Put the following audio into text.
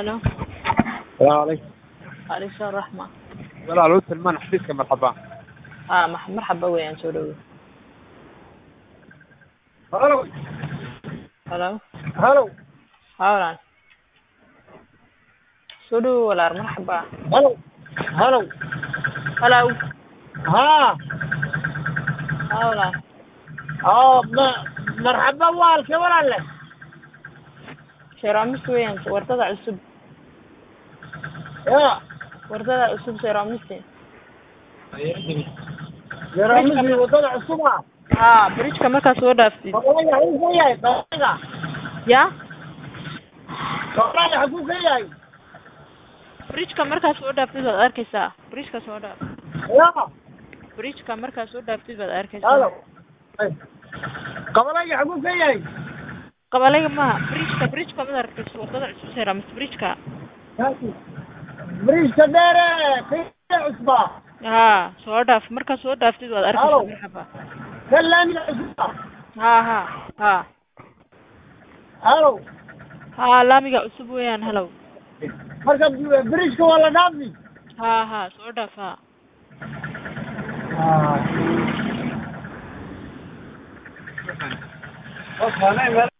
الو السلام عليكم. عليك السلام ورحمة. ولا على سلمان حفيزك مرحبا. مرحبا ويان soo dhawow. هلو Hello هلو haa walaal soo dhawow walaal marxaba. هلو هلو Hello ها haa walaal مرحبا والك ولا لا Sheeramis weeyaan wardada cusub يا wardada cusub Sheeramis يرامي وطلع الصبح bridge-ka markaa soo dhaaftid والله هو جاي طلع ya طلع حقوق جاي bridge-ka markaa soo dhaaftid baad arkaysaa bridge-ka soo dhaaf يا bridge-ka markaa soo dhaaftid baad هلو arkaysaa قبل اي حقوق جاي qabalayga maaha bridge-ka mid arkayso wardada cusub Sheeramis bridge-ka بريش كدير في عصبة soo dhaaf markaa soo dhaaftid baad arkaysaa marxaba كلامي عصبة ha هلو laamiga cusub weeyaan halow مركب بريش ولا نافي soo dhaaf اوكي